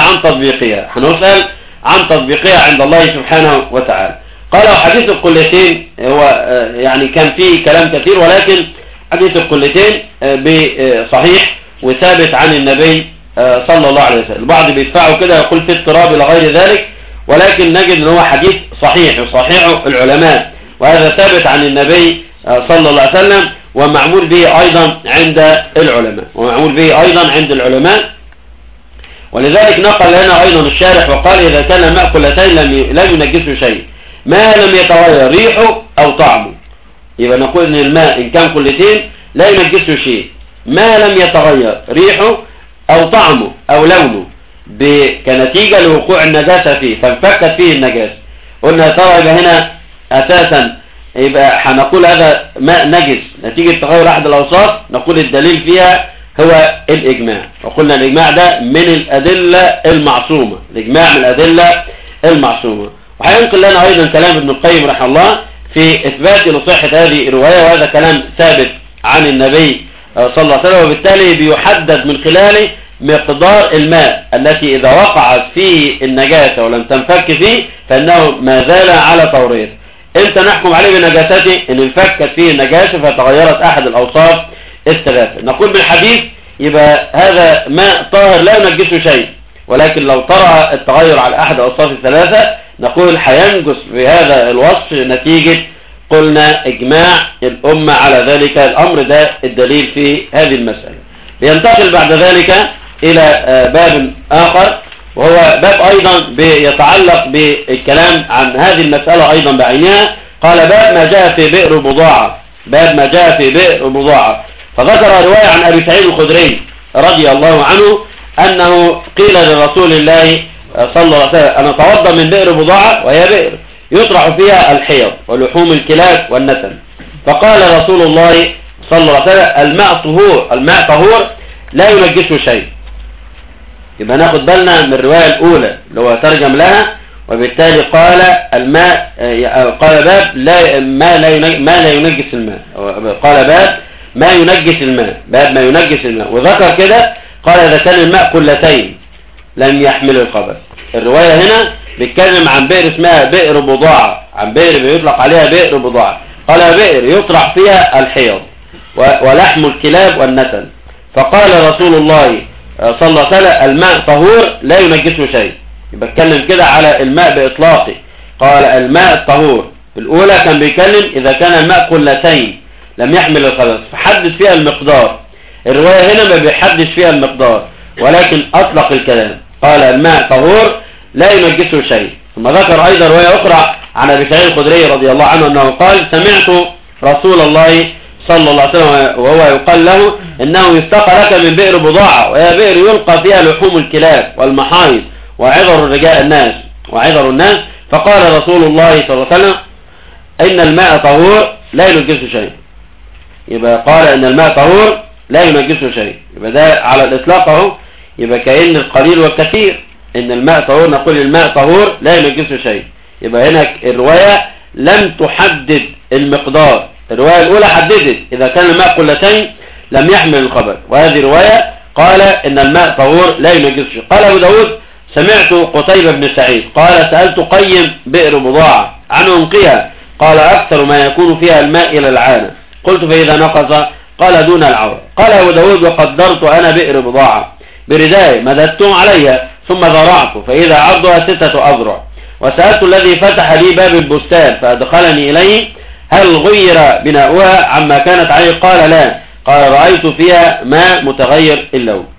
S1: عن تطبيقها عند الله سبحانه وتعالى. قال حديث القلتين هو يعني كان فيه كلام كثير، ولكن حديث القلتين بصحيح وثابت عن النبي صلى الله عليه وسلم. البعض بيدفعه كده يقول في اضطراب إلى غير ذلك، ولكن نجد ان هو حديث صحيح يصححه العلماء، وهذا ثابت عن النبي صلى الله عليه وسلم، ومعمول به ايضا عند العلماء. ولذلك نقل لنا ايضا الشارح وقال: اذا كان الماء قلتين لم ينجسه شيء ما لم يتغير ريحه او طعمه. يبقى نقول ان الماء ان كان قلتين لا ينجسه شيء ما لم يتغير ريحه او طعمه او لونه كنتيجة لوقوع النجاسة فيه فانفكت فيه النجاسة. قلنا ترى يبقى هنا اساسا يبقى هنقول هذا ماء نجس نتيجة تغير احد الاوصاف، نقول الدليل فيها هو الإجماع. وقلنا الإجماع ده من الأدلة المعصومة. وهينقل لنا أيضا كلام ابن القيم رحمه الله في إثبات لصحة هذه الرواية، وهذا كلام ثابت عن النبي صلى الله عليه وسلم، وبالتالي بيحدد من خلاله مقدار الماء التي إذا وقعت فيه النجاسة ولم تنفك فيه فإنه ما زال على طوريته. إمتى نحكم عليه بنجاسته؟ إن انفكت فيه النجاسة فتغيرت أحد الأوصاف الثلاثة. نقول بالحديث يبقى هذا ماء طاهر لا ينجسه شيء، ولكن لو طرأ التغير على أحد الأوصاف الثلاثة نقول هينجس بهذا الوصف نتيجة قلنا إجماع الأمة على ذلك الأمر. ده الدليل في هذه المسألة. بينتقل بعد ذلك إلى باب آخر، وهو باب أيضا بيتعلق بالكلام عن هذه المسألة أيضا بعينها. قال: باب ما جاء في بئر بضاعة. فذكر رواية عن أبي سعيد الخدري رضي الله عنه أنه قيل لرسول الله صلى الله عليه وسلم: أنا أتوضأ من بئر بضاعة، وهي بئر يطرح فيها الحيض ولحوم الكلاب والنتن. فقال رسول الله صلى الله عليه وسلم: الماء طهور لا ينجسه شيء. يبقى ناخد بالنا من الرواية الأولى اللي هو ترجم لها، وبالتالي قال الماء قال باب ما لا ينجس الماء، قال باب ما ينجس الماء، وذكر كده قال: إذا كان الماء قلتين لم يحمل الخبث. الرواية هنا بيتكلم عن بئر اسمها بئر بضاعة، عن بئر بيطلق عليها بئر بضاعة. قال: بئر يطرح فيها الحيض ولحم الكلاب والنتن. فقال رسول الله صلى الله عليه وسلم: الماء طهور لا ينجسه شيء. يبقى اتكلم كده على الماء بإطلاقه، قال الماء الطهور. الأولى كان بيتكلم إذا كان الماء قلتين لم يحمل الخبث فحدث فيها المقدار. الرواية هنا ما بيحدث فيها المقدار، ولكن أطلق الكلام، قال الماء طهور لا ينجسه شيء. ثم ذكر أيضا رواية أخرى عن أبي سعيد الخدري رضي الله عنه أنه قال: سمعت رسول الله صلى الله عليه وسلم وهو يقال له: إنه يستقى لك من بئر بضاعة، وهي بئر يلقى فيها لحوم الكلاب والمحايض وعذر الناس. فقال رسول الله صلى الله عليه وسلم: إن الماء طهور لا ينجسه شيء. يبقى قال إن الماء طهور لا ينجسه شيء، يبقى ده على الإطلاق اهو. يبقى كأن القليل والكثير إن الماء طهور، نقول الماء طهور لا ينجسه شيء. يبقى هنا الرواية لم تحدد المقدار. الرواية الأولى حددت إذا كان الماء قلتين لم يحمل الخبث، وهذه رواية قال إن الماء طهور لا ينجسه شيء. قال أبو داود: سمعت قتيبة بن سعيد قال: سألت قيم بئر بضاعة عن أنقيها، قال: أكثر ما يكون فيها الماء إلى العانة. قلت: فإذا نقص؟ قال: دون العورة. قال أبو داود: وقدرت أنا بئر بضاعة برداء مددتم عليها ثم ذرعت فإذا عرضها 6 أذرع، وسألت الذي فتح لي باب البستان فأدخلني إليه: هل غير بناؤها عما كانت عليه؟ قال: لا. قال: رأيت فيها ماء متغير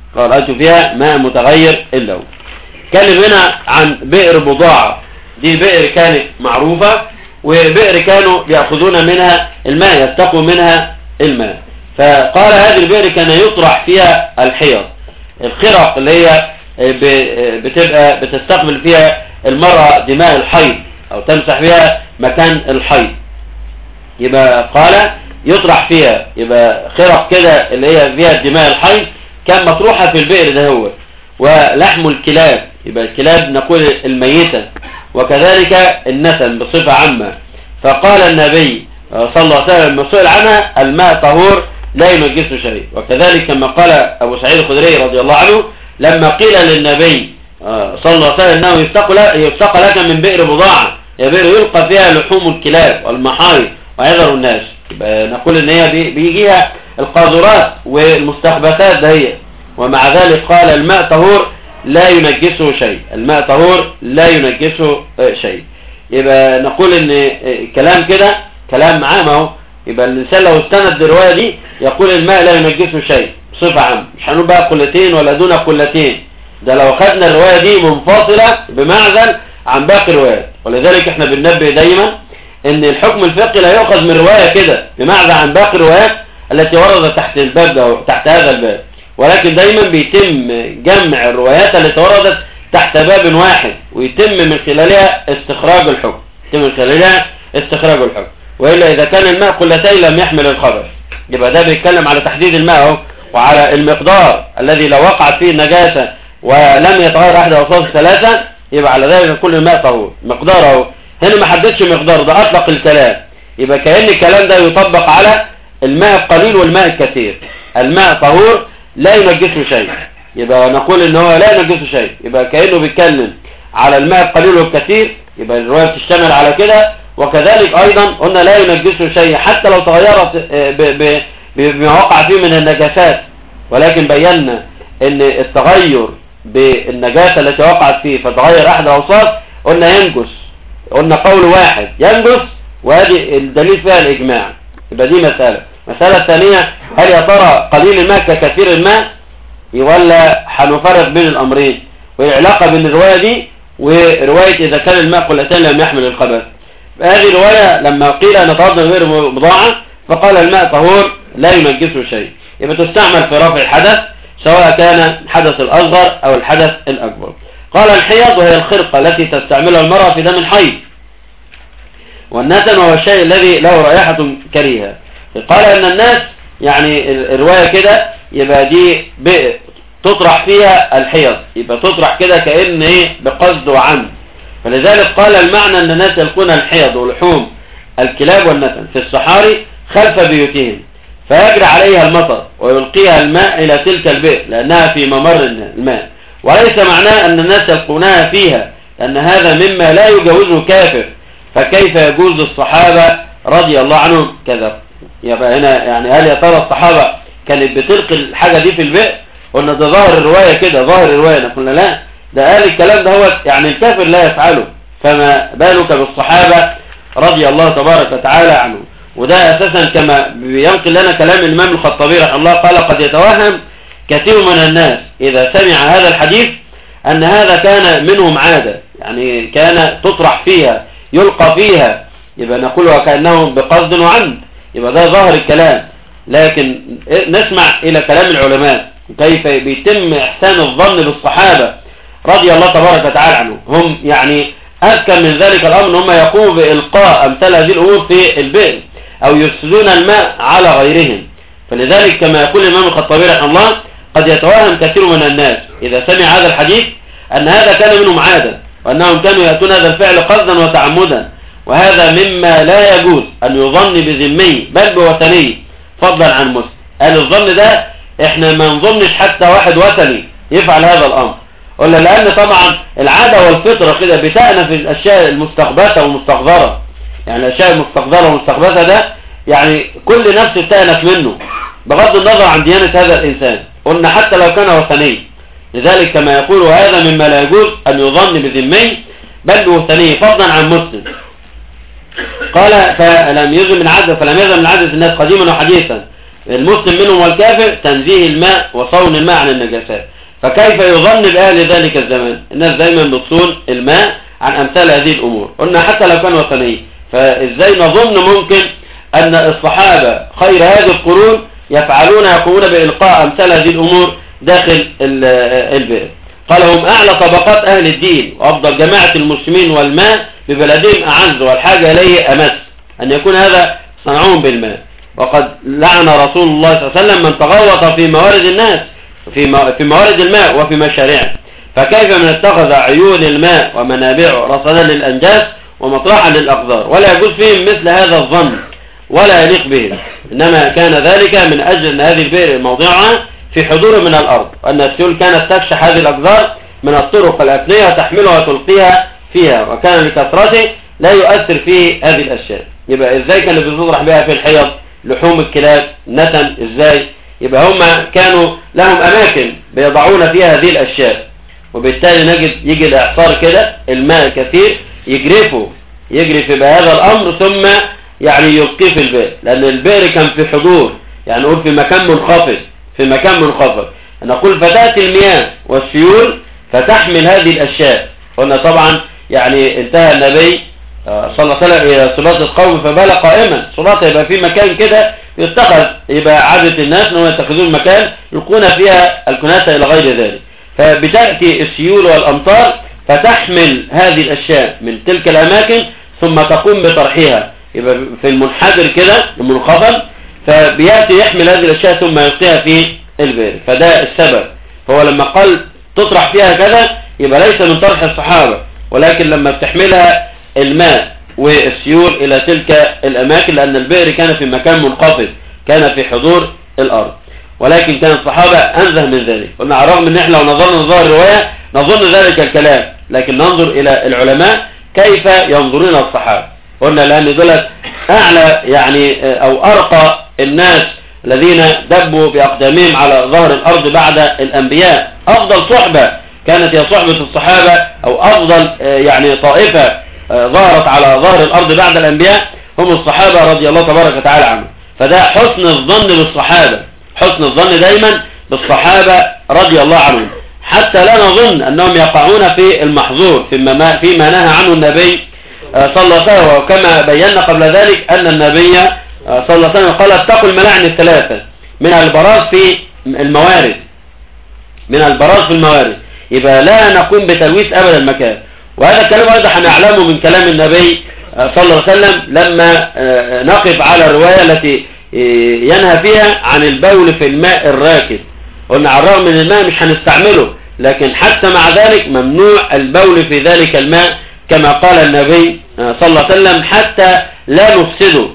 S1: اللون. كان هنا عن بئر بضاعة. دي بئر كانت معروفة، وبئر كانوا يأخذون منها الماء، يستقوا منها الماء. فقال هذه البئر كان يطرح فيها الحيض، الخرق اللي هي بتبقى بتستقبل فيها المرأة دماء الحيض أو تمسح فيها مكان الحيض. يبقى قال يطرح فيها، يبقى خرق كده اللي هي فيها دماء الحيض كان مطروحة في البئر ده هو، ولحم الكلاب، يبقى الكلاب نقول الميتة، وكذلك النتن بصفة عامة. فقال النبي صلى الله عليه وسلم مسئول عنها الماء طهور لا ينجسه شيء. وكذلك كما قال أبو سعيد الخدري رضي الله عنه لما قيل للنبي صلى الله عليه وسلم انه يستقى لك من بئر بضاعة، يا بئر يلقى فيها لحوم الكلاب والمحايض ويذر الناس، يبقى نقول ان هي بيجيها القاذورات والمستخبثات دهية، ومع ذلك قال الماء طهور لا ينجسه شيء، الماء طهور لا ينجسه شيء. يبقى نقول ان كلام كده كلام عام اهو، يبقى الانسان لو استند الرواية دي يقول الماء لا ينجسه شيء بصفة عامة، مش هنقول بقى قلتين ولا دون قلتين، ده لو خدنا الرواية دي منفصلة بمعزل عن باقي الروايات. ولذلك احنا بننبه دايما ان الحكم الفقهي لا يؤخذ من رواية كده بمعزل عن باقي الروايات التي وردت تحت الباب ده تحت هذا الباب، ولكن دايما بيتم جمع الروايات التي وردت تحت باب واحد ويتم من خلالها استخراج الحكم، وإلا إذا كان الماء قلتين لم يحمل الخبث، يبقى ده بيتكلم على تحديد الماء وعلى المقدار الذي لو وقعت فيه النجاسة ولم يتغير أحد أوصاف الثلاثة يبقى على ذلك كل الماء طهور. مقداره هنا ما حددش مقدار، ده أطلق الكلام، يبقى كأن الكلام ده يطبق على الماء القليل والماء الكثير. الماء طهور لا ينجسه شيء، يبقى نقول ان هو لا ينجسه شيء، يبقى كأنه بيتكلم على الماء القليل والكثير، يبقى الرواية بتشتمل على كده. وكذلك ايضا قلنا لا ينجسه شيء حتى لو تغيرت بما وقع فيه من النجاسات، ولكن بينا ان التغير بالنجاسة التي وقعت فيه فتغير احد الاوصاف قلنا ينجس، قلنا قول واحد ينجس، وهذه الدليل فيها الاجماع. يبقى دي مسألة ثانية، هل يا ترى قليل الماء ككثير الماء ولا هنفرق بين الامرين؟ والعلاقة بين الرواية دي ورواية اذا كان الماء قلتين لم يحمل الخبث. هذه الرواية لما قيل نتوضا من غير بضاعة فقال الماء طهور لا ينجسه شيء، يبقى تستعمل في رفع الحدث سواء كان الحدث الأصغر أو الحدث الأكبر. قال الحيض وهي الخرقة التي تستعملها المرأة في دم الحيض، والنتن وهو الشيء الذي له رائحة كريهة. قال أن الناس يعني الرواية كده يبقى دي تطرح فيها الحيض، يبقى تطرح كده كأن ايه بقصد وعمد، فلذلك قال المعنى أن الناس يلقون الحيض ولحوم الكلاب والنتن في الصحاري خلف بيوتهم فيجري عليها المطر ويلقيها الماء إلى تلك البئر لأنها في ممر الماء، وليس معناه أن الناس يلقونها فيها لأن هذا مما لا يجوزه كافر، فكيف يجوز الصحابة رضي الله عنهم كذا؟ يبقى هنا يعني هل يا ترى الصحابة كانت بتلقي الحاجة دي في البئر؟ قلنا ده ظاهر الرواية كده، ظاهر الرواية. قلنا لا، ده قال الكلام ده هو يعني الكافر لا يفعله، فما بالك بالصحابة رضي الله تبارك وتعالى عنه. وده أساسا كما بينقل لنا كلام الإمام الخطابي رحمه الله قال قد يتوهم كثير من الناس إذا سمع هذا الحديث أن هذا كان منهم عادة، يعني كان تطرح فيها يلقى فيها، يبقى نقول وكأنه بقصد وعمد، يبقى ده ظاهر الكلام. لكن نسمع إلى كلام العلماء كيف بيتم إحسان الظن بالصحابة رضي الله تبارك وتعالى عنه. هم يعني أذكى من ذلك الأمر هم يقوموا بإلقاء أمثال هذه الأمور في البئر أو يفسدون الماء على غيرهم. فلذلك كما يقول الإمام الخطابي رحمه الله قد يتوهم كثير من الناس إذا سمع هذا الحديث أن هذا كان منهم عادة وأنهم كانوا يأتون هذا الفعل قصدا وتعمدا، وهذا مما لا يجوز أن يظن بذمي بل بوثني فضلا عن مسلم. قال الظن ده احنا ما نظنش حتى واحد وثني يفعل هذا الأمر، قلنا لأن طبعا العادة والفطرة كده بتأنف في الأشياء المستخبثة والمستخبرة، يعني الأشياء المستخبرة والمستخبثة ده يعني كل نفس تأنف منه بغض النظر عن ديانة هذا الإنسان، قلنا حتى لو كان وثني. لذلك كما يقول هذا مما لا يجوز أن يظن بذمي بل بوثني فضلا عن مسلم. قال فلم يزم من عدد الناس قديما وحديثا المسلم منهم والكافر تنزيه الماء وصون الماء عن النجاسات، فكيف يظن بأهل ذلك الزمان؟ الناس دايما بتصون الماء عن أمثال هذه الأمور، قلنا حتى لو كان وثني، فإزاي نظن ممكن أن الصحابة خير هذه القرون يقومون بإلقاء أمثال هذه الأمور داخل البئر؟ قال هم أعلى طبقات أهل الدين وأفضل جماعة المسلمين، والماء ببلدهم أعز والحاجة إليه أمس، أن يكون هذا صنعهم بالماء. وقد لعن رسول الله صلى الله عليه وسلم من تغوط في موارد الناس في موارد الماء وفي مشاريعه. فكيف من اتخذ عيون الماء ومنابعه رصدا للأنجاس ومطرحا للأقدار، ولا يجوز فيهم مثل هذا الظن ولا يليق بهم، إنما كان ذلك من أجل أن هذه البئر موضعها في حضور من الأرض، وأن السيول كانت تكشح هذه الأقدار من الطرق الأثنية وتحملها وتلقيها فيها، وكان لكثرته لا يؤثر في هذه الأشياء. يبقى إزاي كانوا بيطرح بها في الحيض لحوم الكلاب نتن؟ إزاي؟ يبقى هم كانوا لهم أماكن بيضعون فيها هذه الأشياء، وبالتالي نجد يجي الإعصار كده الماء كثير يجري في بهذا الأمر ثم يعني يلقيه في البئر، لأن البئر كان في حضور، يعني نقول في مكان منخفض، نقول فتأتي المياه والسيول فتحمل هذه الأشياء. قلنا طبعا يعني انتهى النبي صلى الله عليه وسلم إلى صلاة القوم فبال قائما، صلاة يبقى في مكان كده يتخذ، يبقى عادة الناس أنهم يتخذون مكان يلقون فيها الكناسة إلى غير ذلك. فبتأتي السيول والأمطار فتحمل هذه الأشياء من تلك الأماكن ثم تقوم بطرحها، يبقى في المنحدر كده المنخفض، فبيأتي يحمل هذه الأشياء ثم يلقيها في البئر. فده السبب. فهو لما قال تطرح فيها كذا يبقى ليس من طرح الصحابة، ولكن لما بتحملها الماء والسيول إلى تلك الأماكن، لأن البئر كان في مكان منخفض، كان في حضور الأرض، ولكن كان الصحابة أنزه من ذلك. قلنا على الرغم أن احنا لو نظرنا ظاهر الرواية نظن ذلك الكلام، لكن ننظر إلى العلماء كيف ينظرون الصحابة. قلنا لأن دولت أعلى يعني أو أرقى الناس الذين دبوا بأقدامهم على ظهر الأرض بعد الأنبياء. أفضل صحبة كانت هي صحبة الصحابة، أو أفضل يعني طائفة ظهرت على ظهر الأرض بعد الأنبياء هم الصحابة رضي الله تبارك وتعالى عنهم. فده حسن الظن بالصحابة، حسن الظن دايما بالصحابة رضي الله عنهم، حتى لا نظن أنهم يقعون في المحظور فيما نهى عنه النبي صلى الله عليه وسلم. وكما بينا قبل ذلك أن النبي صلى الله عليه وسلم قال اتقوا الملاعن الثلاثة من البراز في الموارد، يبقى لا نقوم بتلويث أبدا المكان. وهذا الكلام أيضا هنعلمه من كلام النبي صلى الله عليه وسلم لما نقف على الرواية التي ينهى فيها عن البول في الماء الراكد. قلنا على الرغم من الماء مش هنستعمله، لكن حتى مع ذلك ممنوع البول في ذلك الماء كما قال النبي صلى الله عليه وسلم حتى لا نفسده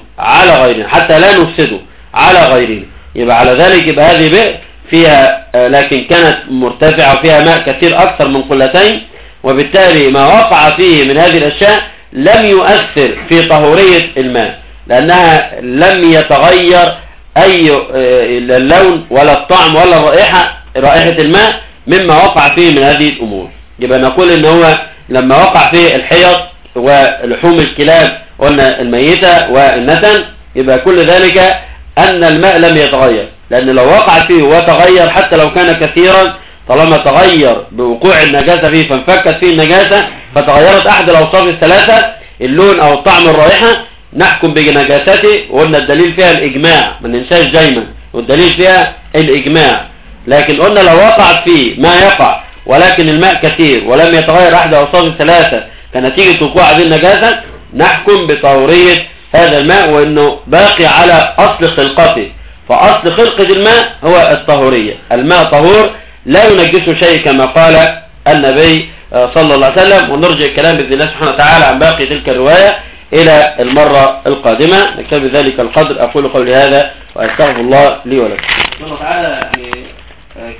S1: على غيرنا. يبقى على ذلك يبقى هذه بئر فيها لكن كانت مرتفعة وفيها ماء كثير أكثر من قلتين، وبالتالي ما وقع فيه من هذه الأشياء لم يؤثر في طهورية الماء، لأنها لم يتغير أي اللون ولا الطعم ولا رائحة الماء مما وقع فيه من هذه الأمور. يبقى نقول إن هو لما وقع فيه الحيض ولحوم الكلاب قلنا الميتة والنتن، يبقى كل ذلك أن الماء لم يتغير، لأن لو وقع فيه وتغير حتى لو كان كثيرا طالما تغير بوقوع النجاسة فيه فانفكت فيه النجاسة فتغيرت أحد الأوصاف الثلاثة اللون أو الطعم الرائحة نحكم بنجاسته. وقلنا الدليل فيها الإجماع، ما ننساش دايما، والدليل فيها الإجماع. لكن قلنا لو وقعت فيه ما يقع ولكن الماء كثير ولم يتغير أحد الأوصاف الثلاثة كنتيجة وقوع هذه النجاسة نحكم بطهورية هذا الماء وأنه باقي على أصل خلقته. فأصل خلقة الماء هو الطهورية، الماء طهور لا ينجسه شيء كما قال النبي صلى الله عليه وسلم. ونرجع الكلام بإذن الله سبحانه وتعالى عن باقي تلك الرواية إلى المرة القادمة. نكتفي ذلك القدر. أقول قولي هذا وأستغفر الله لي ولكم.